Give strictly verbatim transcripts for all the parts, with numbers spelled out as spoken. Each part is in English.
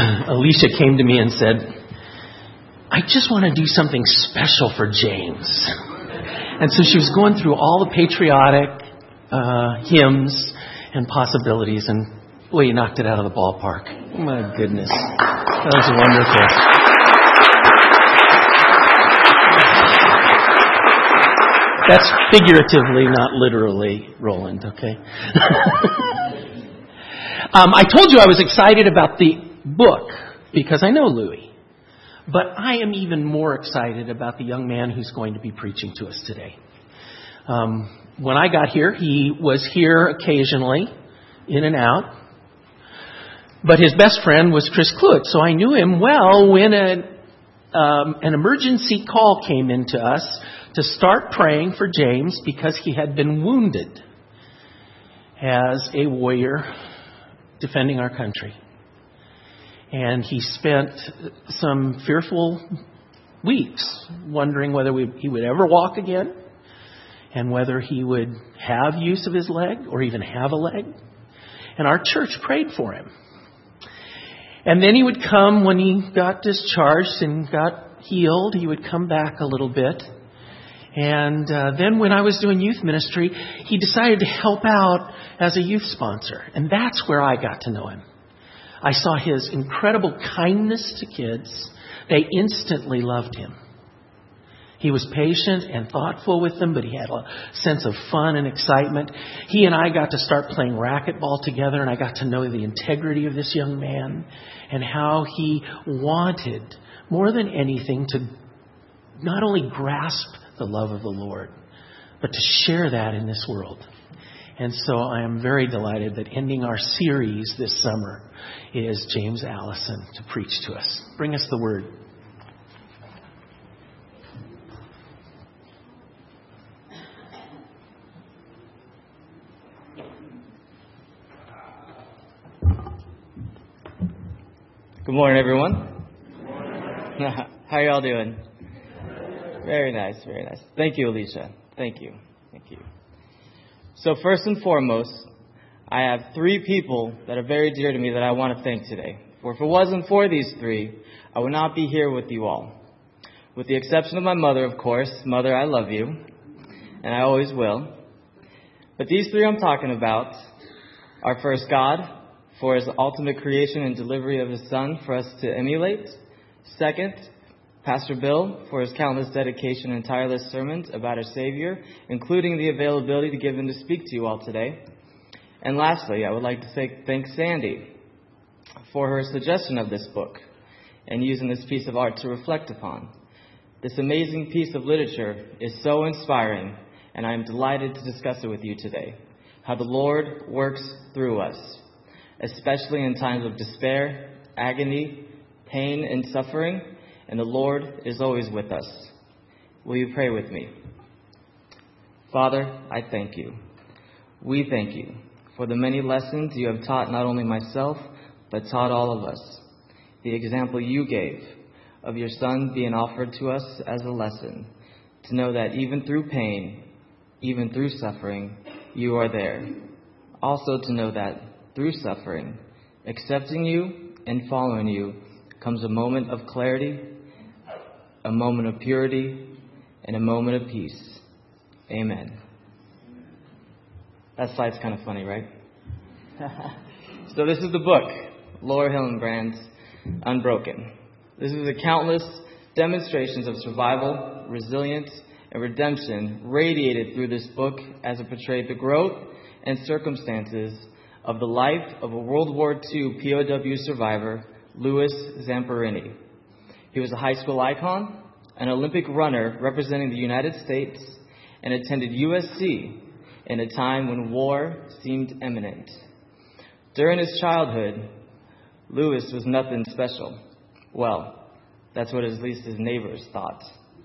Alicia came to me and said, I just want to do something special for James. And so she was going through all the patriotic uh, hymns and possibilities, and boy, you knocked it out of the ballpark. My goodness. That was wonderful. That's figuratively, not literally, Roland, okay? um, I told you I was excited about the book because I know Louis. But I am even more excited about the young man who's going to be preaching to us today. Um, when I got here, he was here occasionally, in and out. But his best friend was Chris Cluett, so I knew him well when a, um, an emergency call came into us to start praying for James because he had been wounded as a warrior defending our country. And he spent some fearful weeks wondering whether we, he would ever walk again and whether he would have use of his leg or even have a leg. And our church prayed for him. And then he would come when he got discharged and got healed. He would come back a little bit. And uh, then when I was doing youth ministry, he decided to help out as a youth sponsor. And that's where I got to know him. I saw his incredible kindness to kids. They instantly loved him. He was patient and thoughtful with them, but he had a sense of fun and excitement. He and I got to start playing racquetball together, and I got to know the integrity of this young man and how he wanted, more than anything, to not only grasp the love of the Lord, but to share that in this world. And so I am very delighted that ending our series this summer is James Allison to preach to us. Bring us the word. Good morning, everyone. Good morning. How are y'all doing? Very nice, very nice. Thank you, Alicia. Thank you. Thank you. So first and foremost, I have three people that are very dear to me that I want to thank today. For if it wasn't for these three, I would not be here with you all. With the exception of my mother, of course. Mother, I love you, and I always will. But these three I'm talking about are first God, for His ultimate creation and delivery of His Son for us to emulate. Second, Pastor Bill, for his countless dedication and tireless sermons about our Savior, including the availability to give him to speak to you all today. And lastly, I would like to say, thank Sandy for her suggestion of this book and using this piece of art to reflect upon. This amazing piece of literature is so inspiring, and I am delighted to discuss it with you today. How the Lord works through us, especially in times of despair, agony, pain, and suffering. And the Lord is always with us. Will you pray with me? Father, I thank you. We thank you for the many lessons you have taught not only myself, but taught all of us. The example you gave of your Son being offered to us as a lesson, to know that even through pain, even through suffering, you are there. Also to know that through suffering, accepting you and following you comes a moment of clarity, a moment of purity, and a moment of peace. Amen. That slide's kind of funny, right? So this is the book, Laura Hillenbrand's Unbroken. This is the countless demonstrations of survival, resilience, and redemption radiated through this book as it portrayed the growth and circumstances of the life of a World War Two P O W survivor, Louis Zamperini. He was a high school icon, an Olympic runner representing the United States, and attended U S C in a time when war seemed imminent. During his childhood, Louis was nothing special. Well, that's what at least his neighbors thought.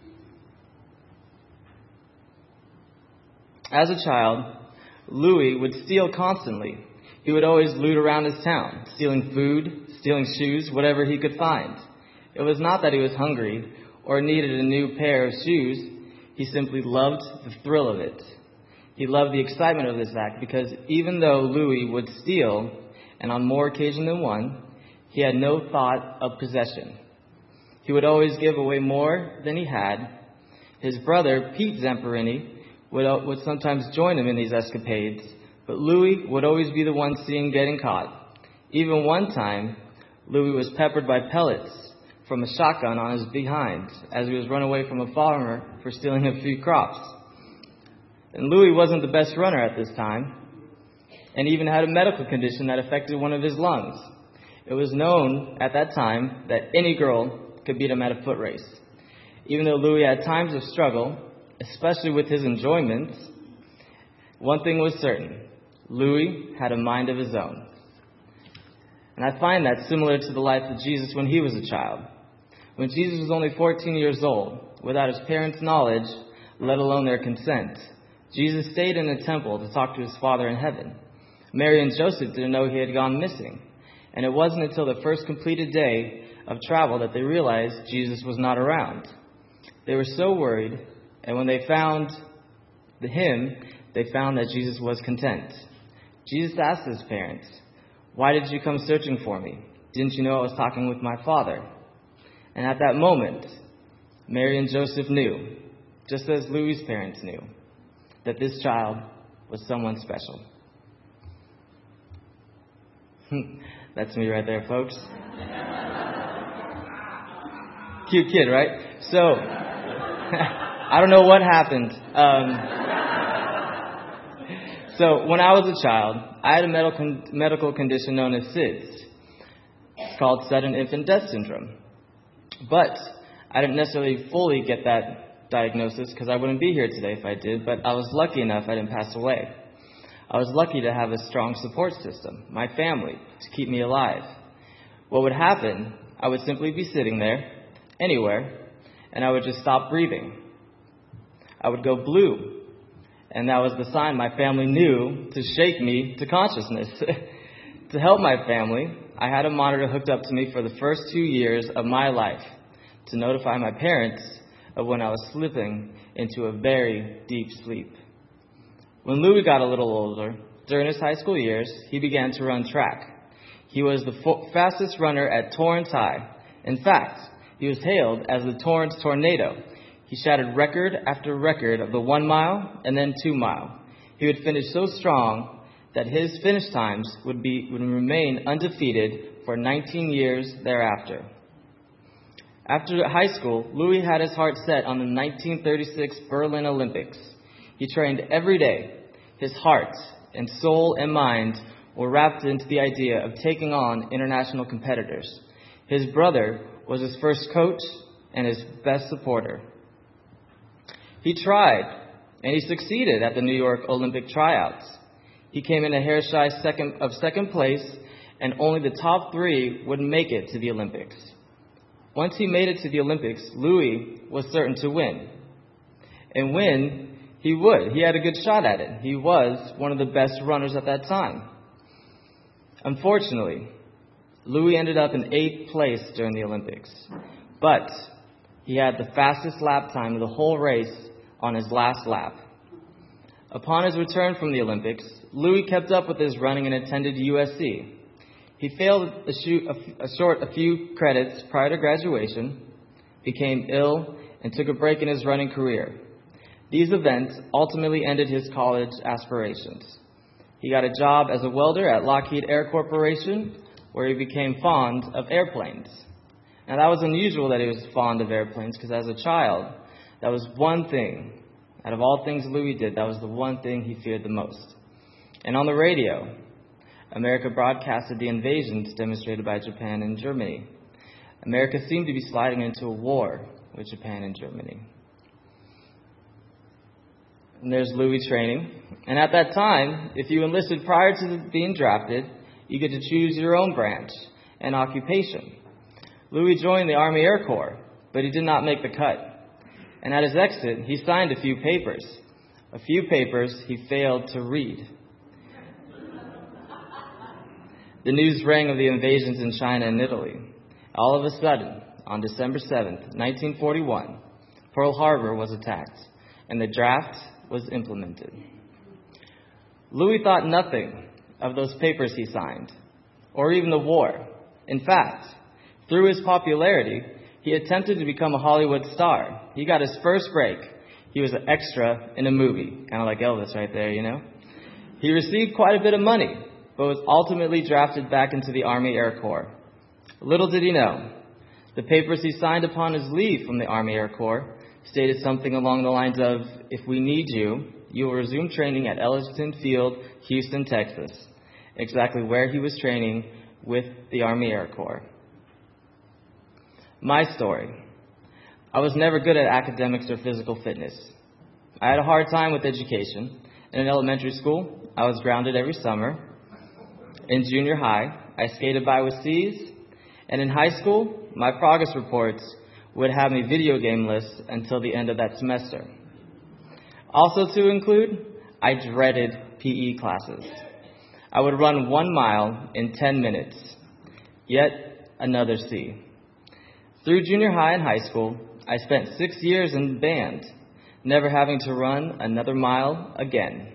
As a child, Louis would steal constantly. He would always loot around his town, stealing food, stealing shoes, whatever he could find. It was not that he was hungry or needed a new pair of shoes. He simply loved the thrill of it. He loved the excitement of this act because even though Louis would steal, and on more occasion than one, he had no thought of possession. He would always give away more than he had. His brother, Pete Zamperini, would, would sometimes join him in these escapades, but Louis would always be the one seen getting caught. Even one time, Louis was peppered by pellets from a shotgun on his behind as he was run away from a farmer for stealing a few crops. And Louis wasn't the best runner at this time, and even had a medical condition that affected one of his lungs. It was known at that time that any girl could beat him at a foot race. Even though Louis had times of struggle, especially with his enjoyments, one thing was certain: Louis had a mind of his own. And I find that similar to the life of Jesus when he was a child. When Jesus was only fourteen years old, without his parents' knowledge, let alone their consent, Jesus stayed in the temple to talk to his Father in heaven. Mary and Joseph didn't know he had gone missing, and it wasn't until the first completed day of travel that they realized Jesus was not around. They were so worried, and when they found the him, they found that Jesus was content. Jesus asked his parents, "Why did you come searching for me? Didn't you know I was talking with my Father?" And at that moment, Mary and Joseph knew, just as Louis' parents knew, that this child was someone special. That's me right there, folks. Cute kid, right? So, I don't know what happened. Um, so, when I was a child, I had a medical, medical condition known as S I D S. It's called sudden infant death syndrome. But I didn't necessarily fully get that diagnosis because I wouldn't be here today if I did, but I was lucky enough I didn't pass away. I was lucky to have a strong support system, my family, to keep me alive. What would happen, I would simply be sitting there, anywhere, and I would just stop breathing. I would go blue, and that was the sign my family knew to shake me to consciousness. To help my family, I had a monitor hooked up to me for the first two years of my life to notify my parents of when I was slipping into a very deep sleep. When Louis got a little older, during his high school years, he began to run track. He was the fo- fastest runner at Torrance High. In fact, he was hailed as the Torrance Tornado. He shattered record after record of the one mile and then two mile. He would finish so strong that his finish times would be would remain undefeated for nineteen years thereafter. After high school, Louis had his heart set on the nineteen thirty-six Berlin Olympics. He trained every day. His heart and soul and mind were wrapped into the idea of taking on international competitors. His brother was his first coach and his best supporter. He tried, and he succeeded at the New York Olympic tryouts. He came in a hair shy second of second place, and only the top three would make it to the Olympics. Once he made it to the Olympics, Louis was certain to win. And win, he would. He had a good shot at it. He was one of the best runners at that time. Unfortunately, Louis ended up in eighth place during the Olympics. But he had the fastest lap time of the whole race on his last lap. Upon his return from the Olympics, Louis kept up with his running and attended U S C. He failed a, shoot, a, a short a few credits prior to graduation, became ill, and took a break in his running career. These events ultimately ended his college aspirations. He got a job as a welder at Lockheed Air Corporation, where he became fond of airplanes. Now, that was unusual that he was fond of airplanes, because as a child, that was one thing. Out of all things Louis did, that was the one thing he feared the most. And on the radio, America broadcasted the invasions demonstrated by Japan and Germany. America seemed to be sliding into a war with Japan and Germany. And there's Louis training. And at that time, if you enlisted prior to being drafted, you get to choose your own branch and occupation. Louis joined the Army Air Corps, but he did not make the cut. And at his exit, he signed a few papers. A few papers he failed to read. The news rang of the invasions in China and Italy. All of a sudden, on December seventh, nineteen forty-one, Pearl Harbor was attacked, and the draft was implemented. Louis thought nothing of those papers he signed, or even the war. In fact, through his popularity, he attempted to become a Hollywood star. He got his first break. He was an extra in a movie, kind of like Elvis right there, you know. He received quite a bit of money, but was ultimately drafted back into the Army Air Corps. Little did he know, the papers he signed upon his leave from the Army Air Corps stated something along the lines of, "If we need you, you will resume training at Ellington Field, Houston, Texas," exactly where he was training with the Army Air Corps. My story. I was never good at academics or physical fitness. I had a hard time with education. In elementary school, I was grounded every summer. In junior high, I skated by with C's. And in high school, my progress reports would have me video game lists until the end of that semester. Also to include, I dreaded P E classes. I would run one mile in ten minutes. Yet another C. Through junior high and high school, I spent six years in band, never having to run another mile again.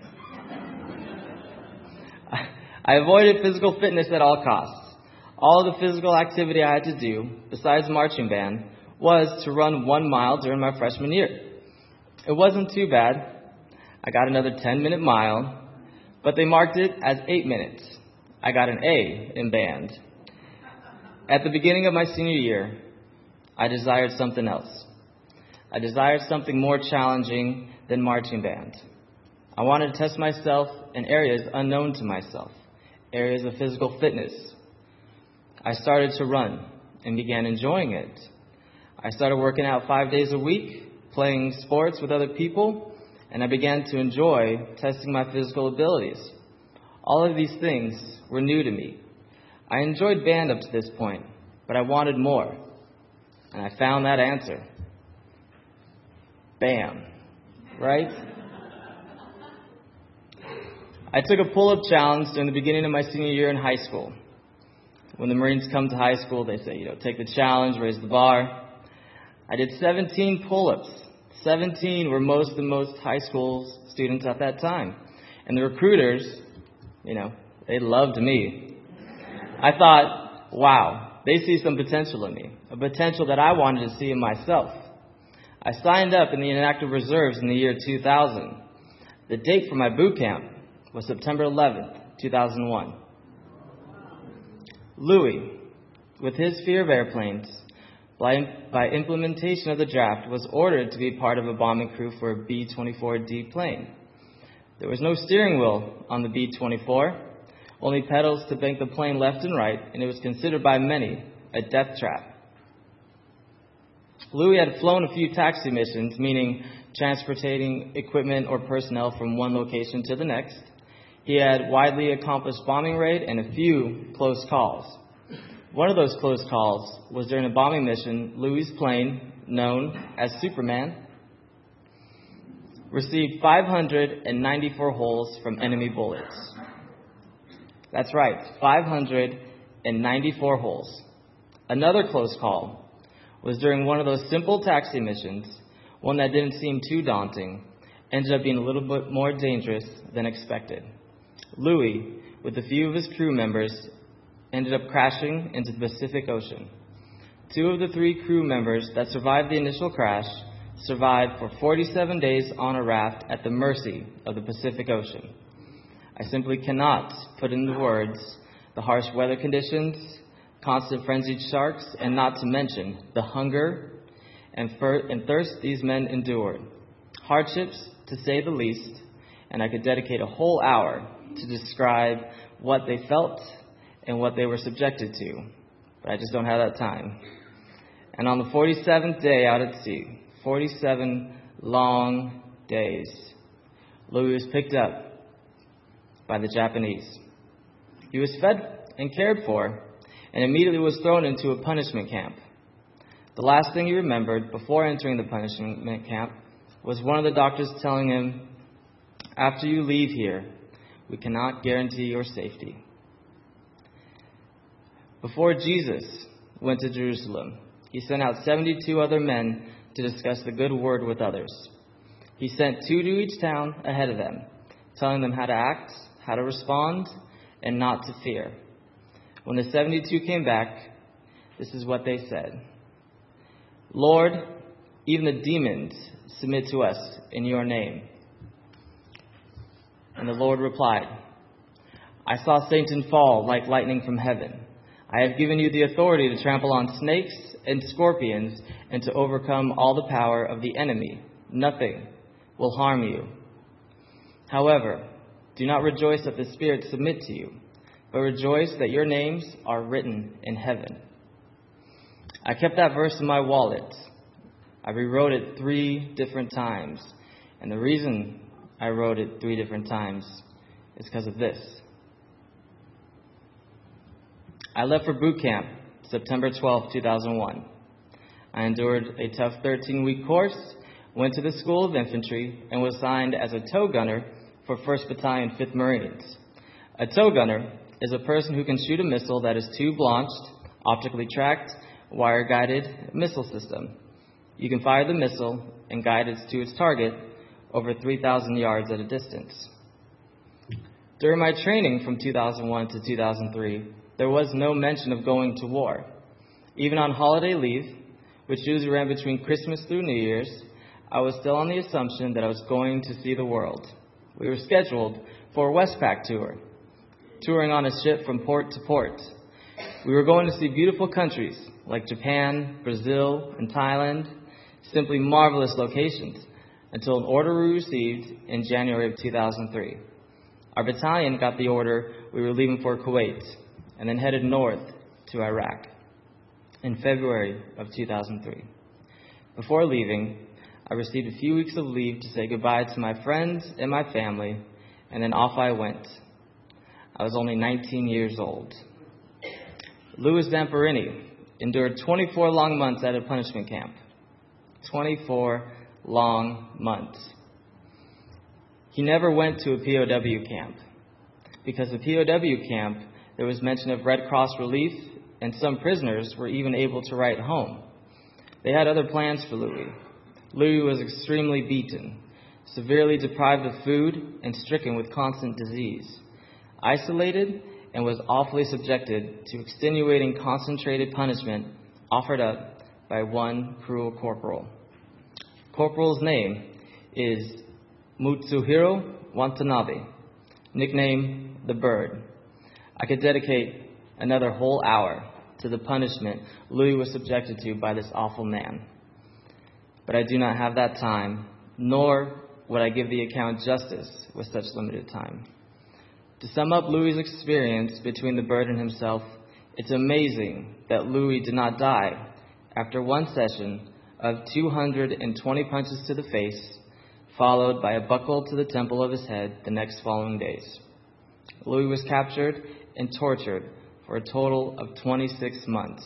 I avoided physical fitness at all costs. All the physical activity I had to do, besides marching band, was to run one mile during my freshman year. It wasn't too bad. I got another ten-minute mile, but they marked it as eight minutes. I got an A in band. At the beginning of my senior year, I desired something else. I desired something more challenging than marching band. I wanted to test myself in areas unknown to myself, areas of physical fitness. I started to run and began enjoying it. I started working out five days a week, playing sports with other people, and I began to enjoy testing my physical abilities. All of these things were new to me. I enjoyed band up to this point, but I wanted more. And I found that answer. Bam. Right? I took a pull-up challenge during the beginning of my senior year in high school. When the Marines come to high school, they say, you know, take the challenge, raise the bar. I did seventeen pull-ups. seventeen were most of the most high school students at that time. And the recruiters, you know, they loved me. I thought, wow. They see some potential in me, a potential that I wanted to see in myself. I signed up in the inactive reserves in the year two thousand. The date for my boot camp was September eleventh, two thousand one. Louis, with his fear of airplanes, by, by implementation of the draft, was ordered to be part of a bombing crew for a B twenty-four D plane. There was no steering wheel on the B twenty-four. Only pedals to bank the plane left and right, and it was considered by many a death trap. Louis had flown a few taxi missions, meaning transporting equipment or personnel from one location to the next. He had widely accomplished bombing raid and a few close calls. One of those close calls was during a bombing mission. Louis' plane, known as Superman, received five hundred ninety-four holes from enemy bullets. That's right, five hundred ninety-four holes. Another close call was during one of those simple taxi missions, one that didn't seem too daunting, ended up being a little bit more dangerous than expected. Louis, with a few of his crew members, ended up crashing into the Pacific Ocean. Two of the three crew members that survived the initial crash survived for forty-seven days on a raft at the mercy of the Pacific Ocean. I simply cannot put into words the harsh weather conditions, constant frenzied sharks, and not to mention the hunger and, fir- and thirst these men endured. Hardships, to say the least, and I could dedicate a whole hour to describe what they felt and what they were subjected to, but I just don't have that time. And on the forty-seventh day out at sea, forty-seven long days, Louis was picked up by the Japanese. He was fed and cared for, and immediately was thrown into a punishment camp. The last thing he remembered before entering the punishment camp was one of the doctors telling him, "After you leave here, we cannot guarantee your safety." Before Jesus went to Jerusalem, he sent out seventy-two other men to discuss the good word with others. He sent two to each town ahead of them, telling them how to act, how to respond, and not to fear. When the seventy-two came back, this is what they said. Lord, even the demons submit to us in your name. And the Lord replied, I saw Satan fall like lightning from heaven. I have given you the authority to trample on snakes and scorpions and to overcome all the power of the enemy. Nothing will harm you. However, do not rejoice that the spirits submit to you, but rejoice that your names are written in heaven. I kept that verse in my wallet. I rewrote it three different times. And the reason I wrote it three different times is because of this. I left for boot camp September twelfth, two thousand one. I endured a tough thirteen-week course, went to the School of Infantry, and was assigned as a tow gunner for first Battalion, fifth Marines. A tow gunner is a person who can shoot a missile that is tube-launched, optically tracked, wire-guided missile system. You can fire the missile and guide it to its target over three thousand yards at a distance. During my training from two thousand one to two thousand three, there was no mention of going to war. Even on holiday leave, which usually ran between Christmas through New Year's, I was still on the assumption that I was going to see the world. We were scheduled for a Westpac tour, touring on a ship from port to port. We were going to see beautiful countries like Japan, Brazil, and Thailand, simply marvelous locations, until an order we received in January of two thousand three. Our battalion got the order we were leaving for Kuwait, and then headed north to Iraq in February of two thousand three. Before leaving, I received a few weeks of leave to say goodbye to my friends and my family, and then off I went. I was only nineteen years old. Louis Zamperini endured twenty-four long months at a punishment camp. twenty-four long months. He never went to a P O W camp, because the P O W camp, there was mention of Red Cross relief, and some prisoners were even able to write home. They had other plans for Louis. Louis was extremely beaten, severely deprived of food, and stricken with constant disease. Isolated and was awfully subjected to extenuating concentrated punishment offered up by one cruel corporal. Corporal's name is Mutsuhiro Watanabe, nicknamed the Bird. I could dedicate another whole hour to the punishment Louis was subjected to by this awful man. But I do not have that time, nor would I give the account justice with such limited time. To sum up Louis' experience between the Bird and himself, it's amazing that Louis did not die after one session of two hundred twenty punches to the face, followed by a buckle to the temple of his head the next following days. Louis was captured and tortured for a total of twenty-six months.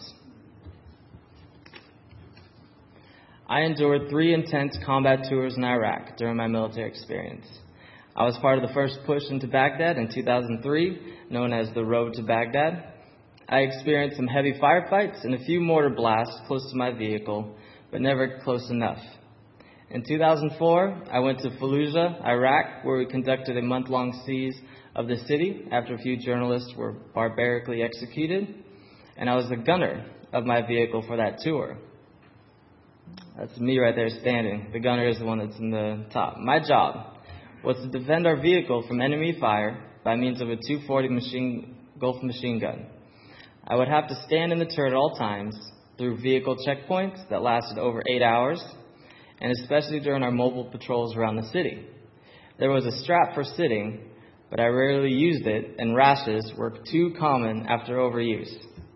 I endured three intense combat tours in Iraq during my military experience. I was part of the first push into Baghdad in two thousand three, known as the Road to Baghdad. I experienced some heavy firefights and a few mortar blasts close to my vehicle, but never close enough. In two thousand four, I went to Fallujah, Iraq, where we conducted a month-long siege of the city after a few journalists were barbarically executed, and I was the gunner of my vehicle for that tour. That's me right there standing. The gunner is the one that's in the top. My job was to defend our vehicle from enemy fire by means of a two forty machine, Gulf machine gun. I would have to stand in the turret at all times through vehicle checkpoints that lasted over eight hours, and especially during our mobile patrols around the city. There was a strap for sitting, but I rarely used it, and rashes were too common after overuse.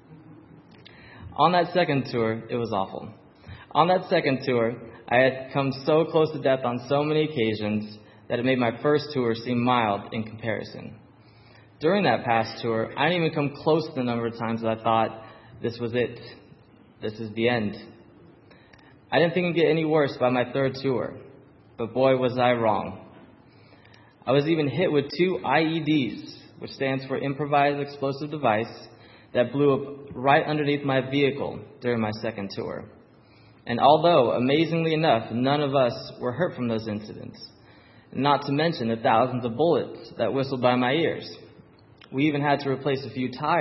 On that second tour, it was awful. On that second tour, I had come so close to death on so many occasions that it made my first tour seem mild in comparison. During that past tour, I didn't even come close to the number of times that I thought, this was it. This is the end. I didn't think it'd get any worse by my third tour, but boy was I wrong. I was even hit with two I E Ds, which stands for Improvised Explosive Device, that blew up right underneath my vehicle during my second tour. And although, amazingly enough, none of us were hurt from those incidents, not to mention the thousands of bullets that whistled by my ears. We even had to replace a few tires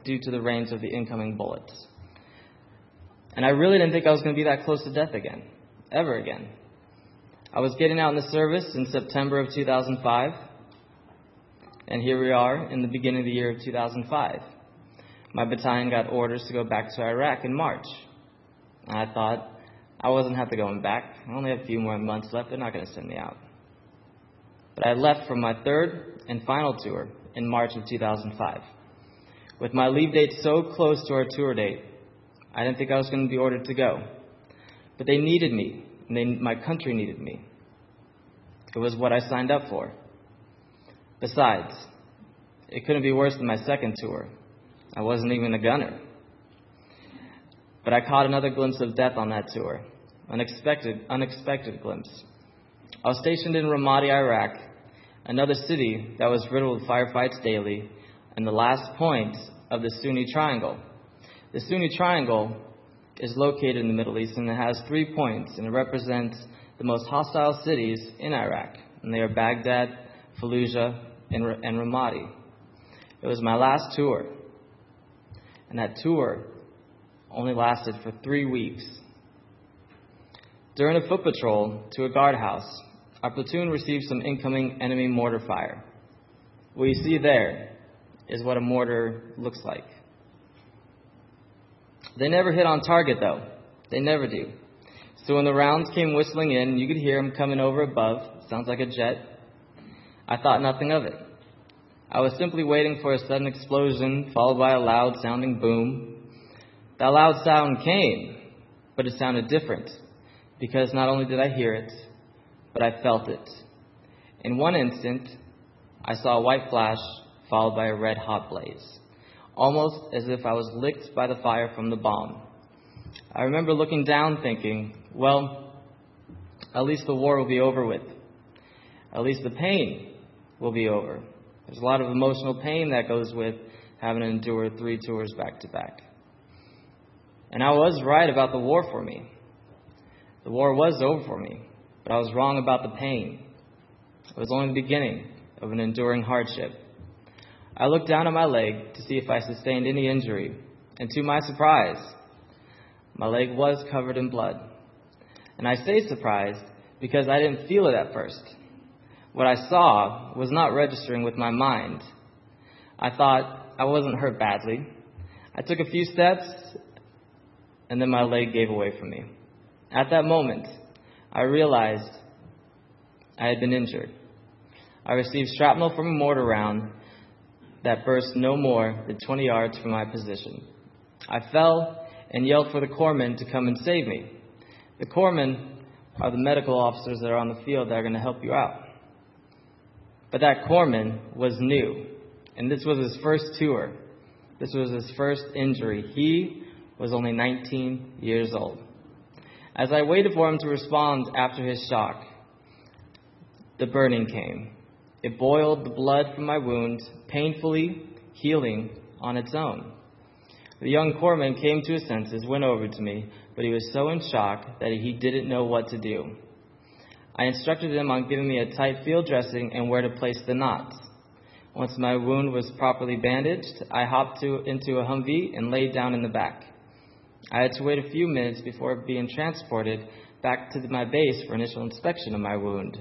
due to the range of the incoming bullets. And I really didn't think I was going to be that close to death again, ever again. I was getting out in the service in September of two thousand five, and here we are in the beginning of the year of two thousand five. My battalion got orders to go back to Iraq in March. And I thought, I wasn't have to going back. I only have a few more months left. They're not going to send me out. But I left for my third and final tour in March of two thousand five. With my leave date so close to our tour date, I didn't think I was going to be ordered to go. But they needed me, and they, my country needed me. It was what I signed up for. Besides, it couldn't be worse than my second tour. I wasn't even a gunner. But I caught another glimpse of death on that tour. Unexpected, unexpected glimpse. I was stationed in Ramadi, Iraq, another city that was riddled with firefights daily, and the last point of the Sunni Triangle. The Sunni Triangle is located in the Middle East, and it has three points, and it represents the most hostile cities in Iraq. And they are Baghdad, Fallujah, and, and Ramadi. It was my last tour. And that tour only lasted for three weeks. During a foot patrol to a guardhouse, our platoon received some incoming enemy mortar fire. What you see there is what a mortar looks like. They never hit on target, though. They never do. So when the rounds came whistling in, you could hear them coming over above. Sounds like a jet. I thought nothing of it. I was simply waiting for a sudden explosion, followed by a loud-sounding boom. That loud sound came, but it sounded different, because not only did I hear it, but I felt it. In one instant, I saw a white flash, followed by a red-hot blaze, almost as if I was licked by the fire from the bomb. I remember looking down thinking, well, at least the war will be over with. At least the pain will be over. There's a lot of emotional pain that goes with having to endure three tours back to back. And I was right about the war for me. The war was over for me, but I was wrong about the pain. It was only the beginning of an enduring hardship. I looked down at my leg to see if I sustained any injury, and to my surprise, my leg was covered in blood. And I say surprised because I didn't feel it at first. What I saw was not registering with my mind. I thought I wasn't hurt badly. I took a few steps, and then my leg gave away from me. At that moment, I realized I had been injured. I received shrapnel from a mortar round that burst no more than twenty yards from my position. I fell and yelled for the corpsmen to come and save me. The corpsmen are the medical officers that are on the field that are going to help you out. But that corpsman was new, and this was his first tour. This was his first injury. He was only nineteen years old. As I waited for him to respond after his shock, the burning came. It boiled the blood from my wound, painfully healing on its own. The young corpsman came to his senses, went over to me, but he was so in shock that he didn't know what to do. I instructed him on giving me a tight field dressing and where to place the knots. Once my wound was properly bandaged, I hopped to, into a Humvee and laid down in the back. I had to wait a few minutes before being transported back to my base for initial inspection of my wound.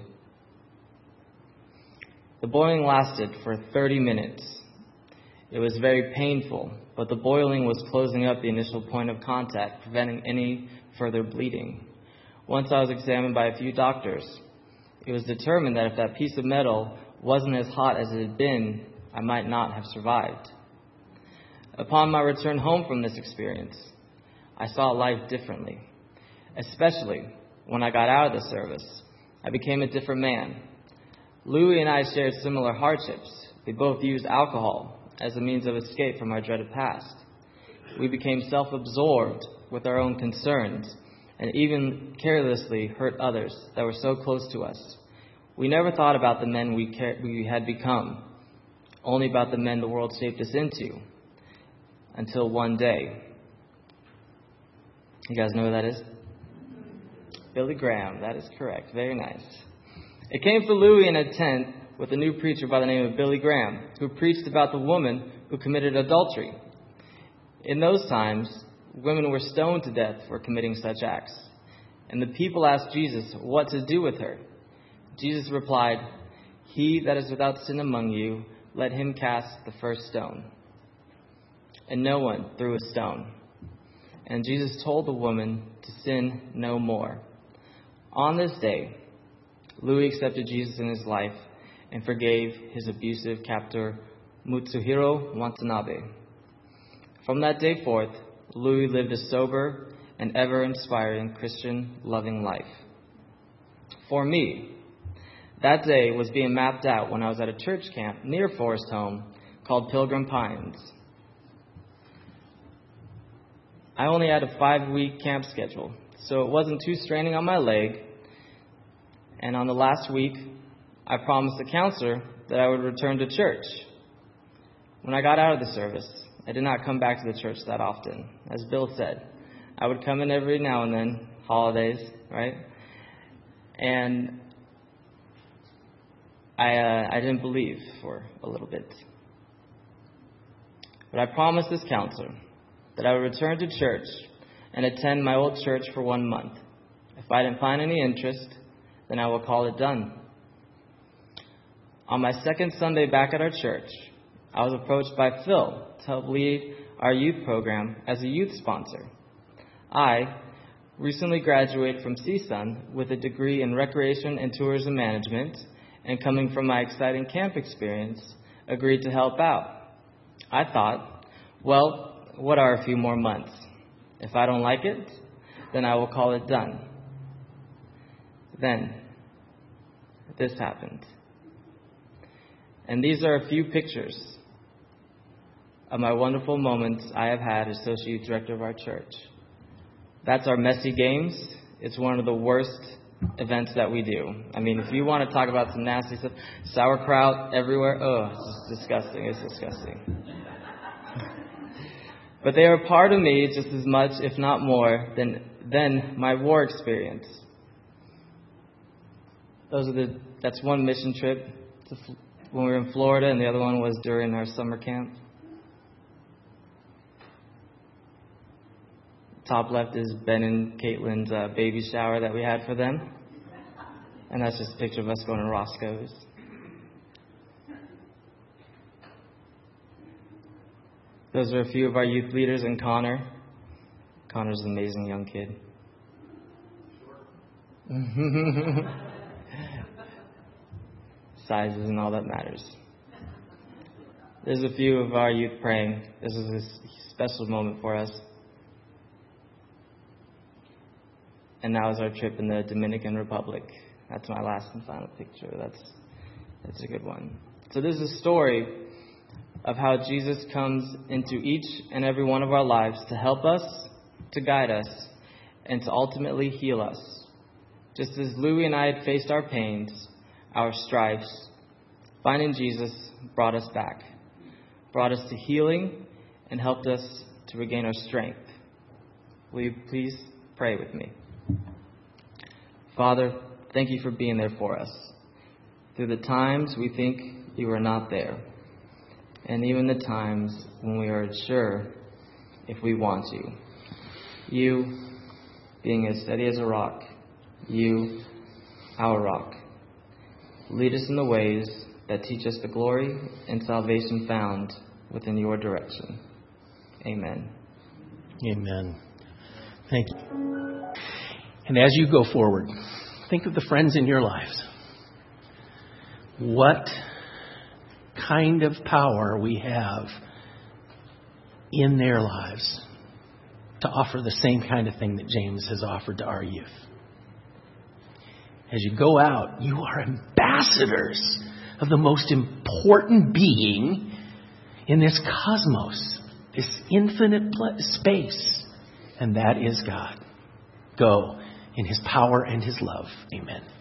The boiling lasted for thirty minutes. It was very painful, but the boiling was closing up the initial point of contact, preventing any further bleeding. Once I was examined by a few doctors, it was determined that if that piece of metal wasn't as hot as it had been, I might not have survived. Upon my return home from this experience, I saw life differently. Especially when I got out of the service, I became a different man. Louis and I shared similar hardships. We both used alcohol as a means of escape from our dreaded past. We became self-absorbed with our own concerns and even carelessly hurt others that were so close to us. We never thought about the men we, car- we had become, only about the men the world shaped us into, until one day. You guys know who that is? Billy Graham. That is correct. Very nice. It came for Louis in a tent with a new preacher by the name of Billy Graham, who preached about the woman who committed adultery. In those times, women were stoned to death for committing such acts. And the people asked Jesus what to do with her. Jesus replied, "He that is without sin among you, let him cast the first stone." And no one threw a stone. And Jesus told the woman to sin no more. On this day, Louis accepted Jesus in his life and forgave his abusive captor, Mutsuhiro Watanabe. From that day forth, Louis lived a sober and ever-inspiring Christian loving life. For me, that day was being mapped out when I was at a church camp near Forest Home called Pilgrim Pines. I only had a five-week camp schedule, so it wasn't too straining on my leg. And on the last week, I promised the counselor that I would return to church. When I got out of the service, I did not come back to the church that often. As Bill said, I would come in every now and then, holidays, right? And I uh, I didn't believe for a little bit. But I promised this counselor that I would return to church and attend my old church for one month. If I didn't find any interest, then I will call it done. On my second Sunday back at our church, I was approached by Phil to help lead our youth program as a youth sponsor. I recently graduated from C S U N with a degree in recreation and tourism management, and coming from my exciting camp experience, agreed to help out. I thought, well, what are a few more months? If I don't like it, then I will call it done. Then, this happened. And these are a few pictures of my wonderful moments I have had as associate director of our church. That's our messy games. It's one of the worst events that we do. I mean, if you want to talk about some nasty stuff, sauerkraut everywhere, oh, it's disgusting. It's disgusting. But they are a part of me just as much, if not more, than, than my war experience. Those are the. That's one mission trip to, when we were in Florida, and the other one was during our summer camp. Top left is Ben and Caitlin's uh, baby shower that we had for them. And that's just a picture of us going to Roscoe's. Those are a few of our youth leaders, and Connor. Connor's an amazing young kid. Size isn't all that matters. There's a few of our youth praying. This is a special moment for us. And now is our trip in the Dominican Republic. That's my last and final picture. That's that's a good one. So this is a story of how Jesus comes into each and every one of our lives to help us, to guide us, and to ultimately heal us. Just as Louis and I had faced our pains, our strifes, finding Jesus brought us back, brought us to healing, and helped us to regain our strength. Will you please pray with me? Father, thank you for being there for us. Through the times we think you are not there, and even the times when we are unsure if we want you. You, being as steady as a rock, you, our rock. Lead us in the ways that teach us the glory and salvation found within your direction. Amen. Amen. Thank you. And as you go forward, think of the friends in your lives. What kind of power we have in their lives to offer the same kind of thing that James has offered to our youth. As you go out, you are ambassadors of the most important being in this cosmos, this infinite space, and that is God. Go in his power and his love. Amen.